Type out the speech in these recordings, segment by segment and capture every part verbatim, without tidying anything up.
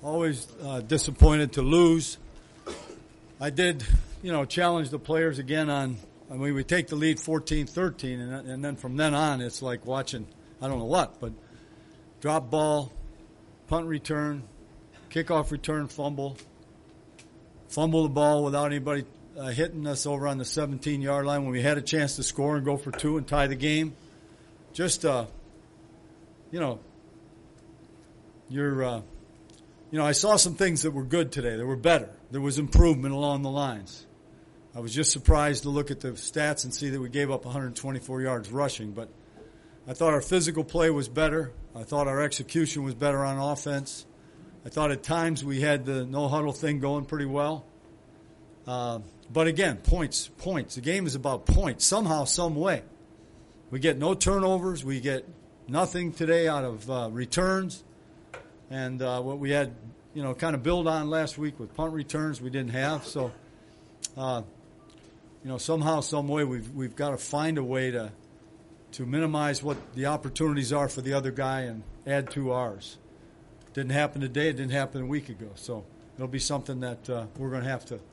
always uh, disappointed to lose. I did, you know, challenge the players again on, I mean, we take the lead fourteen thirteen, and, and then from then on, it's like watching, I don't know what, but drop ball, punt return, kickoff return, fumble, fumble the ball without anybody uh, hitting us over on the seventeen-yard line when we had a chance to score and go for two and tie the game. Just, uh, you know, you're, uh, you know, I saw some things that were good today. They were better. There was improvement along the lines. I was just surprised to look at the stats and see that we gave up one hundred twenty-four yards rushing, but I thought our physical play was better. I thought our execution was better on offense. I thought at times we had the no-huddle thing going pretty well. Uh, but again, points, points. The game is about points somehow, some way. We get no turnovers. We get nothing today out of uh, returns. And uh, what we had, you know, kind of build on last week with punt returns we didn't have. So, uh, you know, somehow, some way we've we've got to find a way to to minimize what the opportunities are for the other guy and add to ours. Didn't happen today. It didn't happen a week ago. So it'll be something that uh, we're going to have to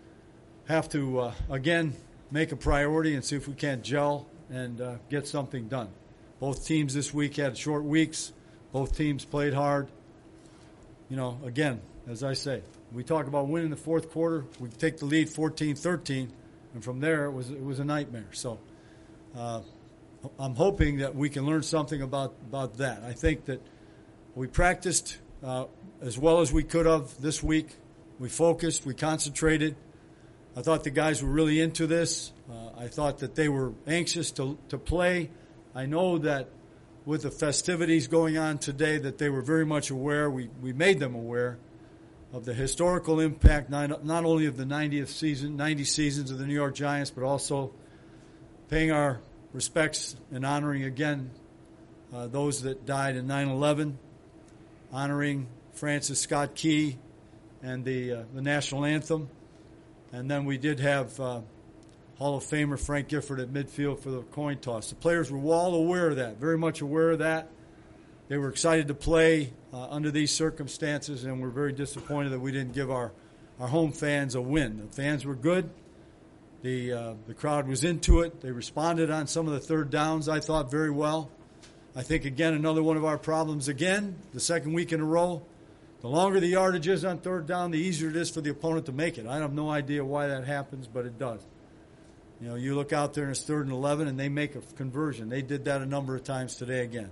have to uh, again make a priority and see if we can't gel and uh, get something done. Both teams this week had short weeks. Both teams played hard. You know, again, as I say, we talk about winning the fourth quarter. We take the lead fourteen thirteen, and from there it was it was a nightmare. So uh, I'm hoping that we can learn something about, about that. I think that we practiced uh, as well as we could have this week. We focused. We concentrated. I thought the guys were really into this. Uh, I thought that they were anxious to to play. I know that with the festivities going on today that they were very much aware. We, we made them aware of the historical impact, not, not only of the ninetieth season, ninety seasons of the New York Giants, but also paying our respects and honoring again uh, those that died in nine eleven, honoring Francis Scott Key and the, uh, the national anthem. And then we did have uh, Hall of Famer Frank Gifford at midfield for the coin toss. The players were all aware of that, very much aware of that. They were excited to play uh, under these circumstances, and we're very disappointed that we didn't give our, our home fans a win. The fans were good. The uh, the crowd was into it. They responded on some of the third downs, I thought, very well. I think, again, another one of our problems, again, the second week in a row, the longer the yardage is on third down, the easier it is for the opponent to make it. I have no idea why that happens, but it does. You know, you look out there and it's third and eleven, and they make a conversion. They did that a number of times today again.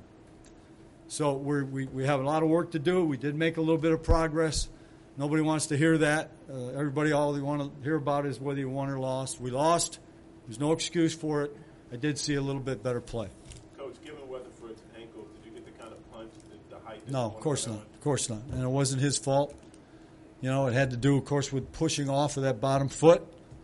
So we're, we we have a lot of work to do. We did make a little bit of progress. Nobody wants to hear that. Uh, everybody, all they want to hear about is whether you won or lost. We lost. There's no excuse for it. I did see a little bit better play. Coach, given Weatherford's ankle, did you get the kind of punch, the, the height? No, of course not. Of course not. And it wasn't his fault. You know, it had to do, of course, with pushing off of that bottom foot.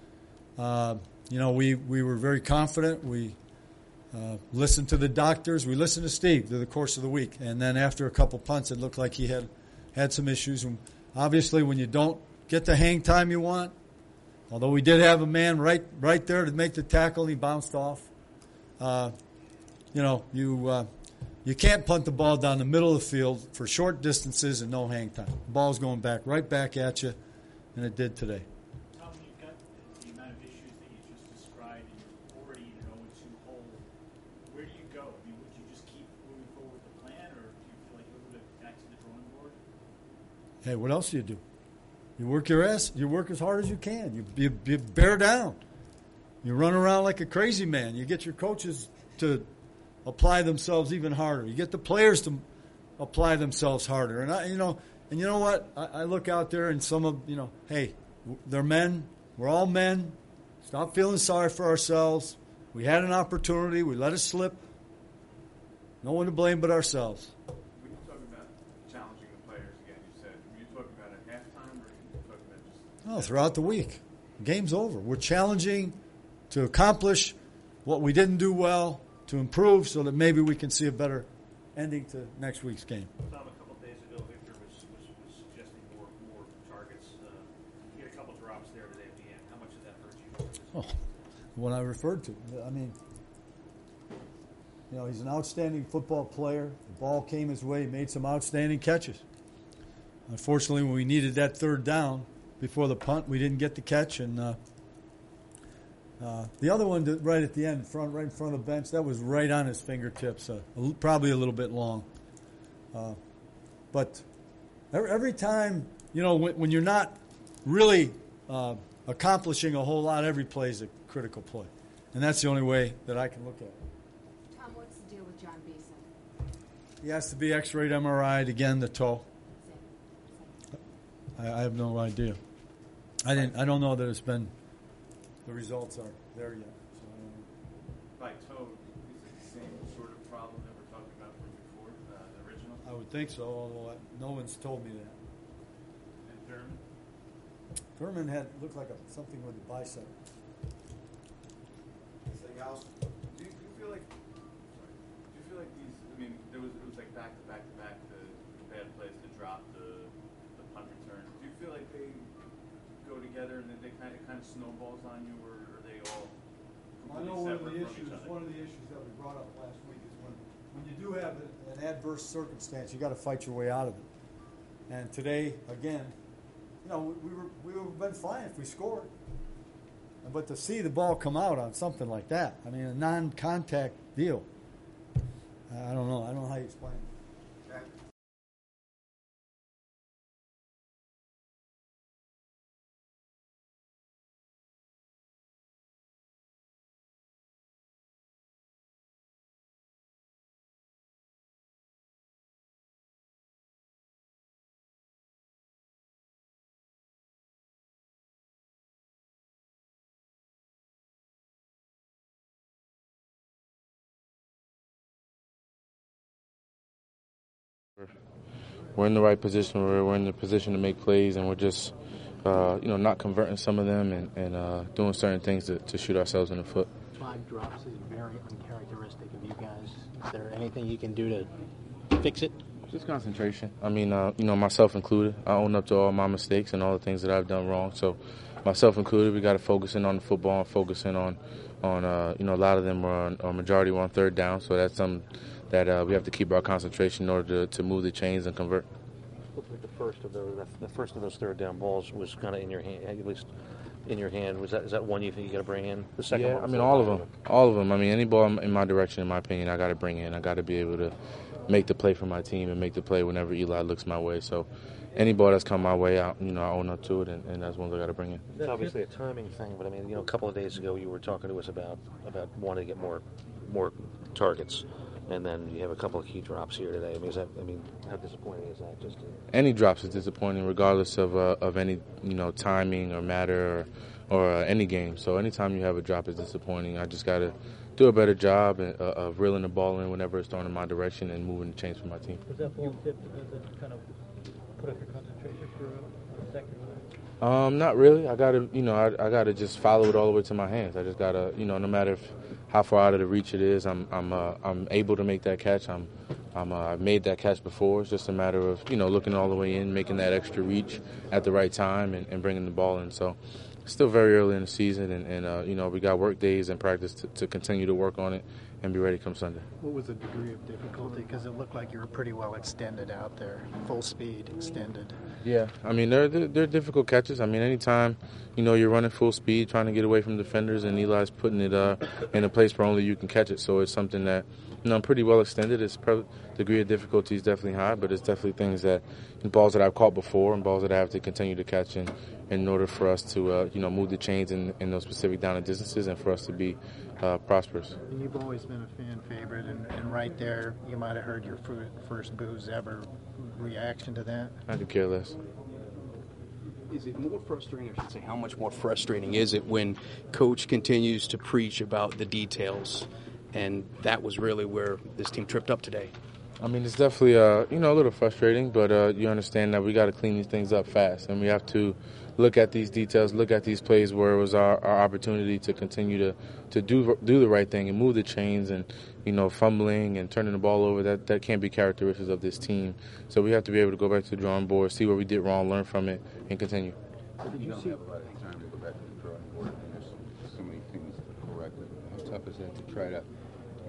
Uh, You know, we, we were very confident. We uh, listened to the doctors. We listened to Steve through the course of the week. And then after a couple punts, it looked like he had had some issues. And obviously, when you don't get the hang time you want, although we did have a man right right there to make the tackle, he bounced off. Uh, you know, you uh, you can't punt the ball down the middle of the field for short distances and no hang time. The ball's going back right back at you, and it did today. Hey, what else do you do? You work your ass. You work as hard as you can. You, you, you bear down. You run around like a crazy man. You get your coaches to apply themselves even harder. You get the players to apply themselves harder. And I, you know, and you know what? I, I look out there and some of, you know, hey, they're men. We're all men. Stop feeling sorry for ourselves. We had an opportunity. We let it slip. No one to blame but ourselves. No, throughout the week. Game's over. We're challenging to accomplish what we didn't do well, to improve so that maybe we can see a better ending to next week's game. Tom, a couple of days ago, Victor was, was, was suggesting more more targets. Uh, he had a couple drops there today at the end. How much did that hurt you? Oh, what I referred to. I mean, you know, he's an outstanding football player. The ball came his way. He made some outstanding catches. unfortunately, when we needed that third down before the punt, we didn't get the catch. And uh, uh, the other one that right at the end, front, right in front of the bench, that was right on his fingertips, uh, a, probably a little bit long. Uh, but every, every time, you know, when, when you're not really uh, accomplishing a whole lot, every play is a critical play. And that's the only way that I can look at it. Tom, what's the deal with John Beeson? He has to be X-rayed, M R I'd again, the toe. I, I have no idea. I didn't. I don't know that it's been. The results are there yet. So I don't know. By toe, is it the same sort of problem that we're talking about from before, uh, the original? I would think so, although I, no one's told me that. And Thurman? Furman had looked like a, something with the bicep. Something else? Do you, do you feel like? Sorry, do you feel like these? I mean, there was it was like back to back to back the, the bad plays, the drop, the the punt return. Do you feel like they go together and then they kind of kind of snowballs on you, or are they all? I know one of the separate from issues. each other? One of the issues that we brought up last week is when when you do have an adverse circumstance, you got to fight your way out of it. And today, again, you know, we were we would have been fine if we scored. But to see the ball come out on something like that, I mean, a non-contact deal, I don't know. I don't know how you explain it. Okay. We're in the right position. We're, we're in the position to make plays, and we're just, uh, you know, not converting some of them and, and uh, doing certain things to, to shoot ourselves in the foot. Five drops is very uncharacteristic of you guys. Is there anything you can do to fix it? Just concentration. I mean, uh, you know, myself included. I own up to all my mistakes and all the things that I've done wrong. So, myself included, we got to focus in on the football and focus in on, on uh, you know, a lot of them were on, or majority were on third down. So that's something that uh, we have to keep our concentration in order to, to move the chains and convert. Looks like the first of those, the first of those third down balls was kind of in your hand, at least in your hand. Was that is that one you think you got to bring in? The second yeah, one. I mean all of them, all of them. I mean any ball in my direction, in my opinion, I got to bring in. I got to be able to make the play for my team and make the play whenever Eli looks my way. So any ball that's come my way, I, you know, I own up to it, and, and that's one I got to bring in. It's obviously a timing thing, but I mean, you know, a couple of days ago you were talking to us about about wanting to get more more targets. And then you have a couple of key drops here today. I mean, is that, I mean, how disappointing is that? Just to... Any drops is disappointing, regardless of uh, of any you know timing or matter or, or uh, any game. So anytime you have a drop is disappointing. I just got to do a better job of, of reeling the ball in whenever it's thrown in my direction and moving the chains for my team. Was that ball tipped that kind of put up your concentration for a second? Um, not really. I gotta, you know, I, I gotta just follow it all the way to my hands. I just gotta, you know, no matter if, how far out of the reach it is, I'm, I'm, uh, I'm able to make that catch. I'm, I'm, uh, I've made that catch before. It's just a matter of, you know, looking all the way in, making that extra reach at the right time, and, and bringing the ball in. So, it's still very early in the season, and, and uh, you know, we got work days and practice to, to continue to work on it and be ready come Sunday. What was the degree of difficulty? Because it looked like you were pretty well extended out there, full speed, extended. Yeah, I mean, they're, they're, they're difficult catches. I mean, anytime, you know, you're running full speed, trying to get away from defenders, and Eli's putting it uh, in a place where only you can catch it. So it's something that, you know, I'm pretty well extended. Its pro- degree of difficulty is definitely high, but it's definitely things that, balls that I've caught before and balls that I have to continue to catch in, in order for us to, uh, you know, move the chains in, in those specific down and distances and for us to be uh, prosperous. And you've always been a fan favorite, and, and right there, you might have heard your first booze ever. Reaction to that? I could care less. Is it more frustrating, I should say, how much more frustrating is it when Coach continues to preach about the details, and that was really where this team tripped up today? I mean, it's definitely, uh, you know, a little frustrating, but uh, you understand that we got to clean these things up fast, and we have to look at these details, look at these plays where it was our, our opportunity to continue to, to do do the right thing and move the chains, and, you know, fumbling and turning the ball over, that, that can't be characteristics of this team. So we have to be able to go back to the drawing board, see where we did wrong, learn from it, and continue. You don't have a lot of time to go back to the drawing board, and there's so many things to correct. How tough is that to try to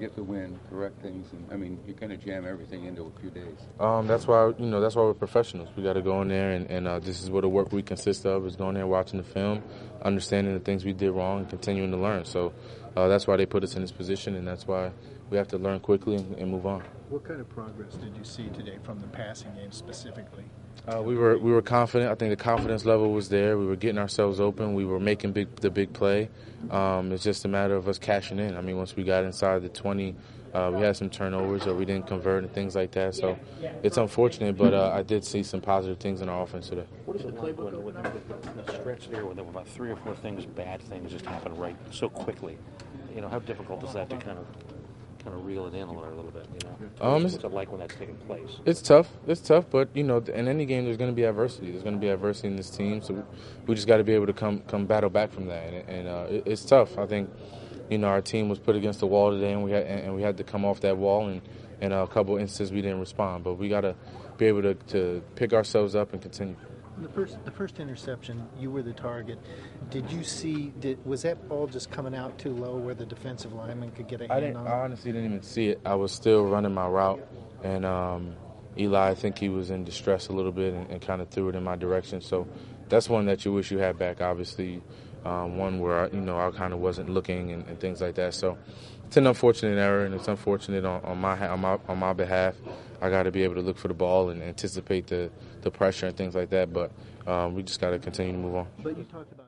get the win, correct things, and I mean, you kind of jam everything into a few days. Um, that's why you know that's why we're professionals. We got to go in there, and, and uh, this is what the work week consists of: is going there, watching the film, understanding the things we did wrong, and continuing to learn. So uh, that's why they put us in this position, and that's why we have to learn quickly and, and move on. What kind of progress did you see today from the passing game specifically? Uh, we were we were confident. I think the confidence level was there. We were getting ourselves open. We were making big the big play. Um, it's just a matter of us cashing in. I mean, once we got inside the twenty, uh, we had some turnovers or we didn't convert and things like that. So it's unfortunate, but uh, I did see some positive things in our offense today. What is it like when, when, when the stretch there, when there were about three or four things, bad things, just happen right so quickly? You know, how difficult is that to kind of kind of reel it in a little bit? You know, Um, what's it like when that's taking place? It's tough. It's tough, but you know, in any game, there's going to be adversity. There's going to be adversity in this team, so we, we just got to be able to come come battle back from that. And, and uh, it, it's tough. I think, you know, our team was put against the wall today, and we had and we had to come off that wall. And in a couple instances, we didn't respond, but we got to be able to, to pick ourselves up and continue. The first, the first interception, you were the target. Did you see? Did was that ball just coming out too low where the defensive lineman could get a hand I didn't. on I it? honestly didn't even see it. I was still running my route, and um, Eli, I think he was in distress a little bit and, and kind of threw it in my direction. So that's one that you wish you had back. Obviously, um, one where I, you know I kind of wasn't looking and, and things like that. So it's an unfortunate error, and it's unfortunate on, on my on my on my behalf. I got to be able to look for the ball and anticipate the, the pressure and things like that. But um, we just got to continue to move on. But you talked about.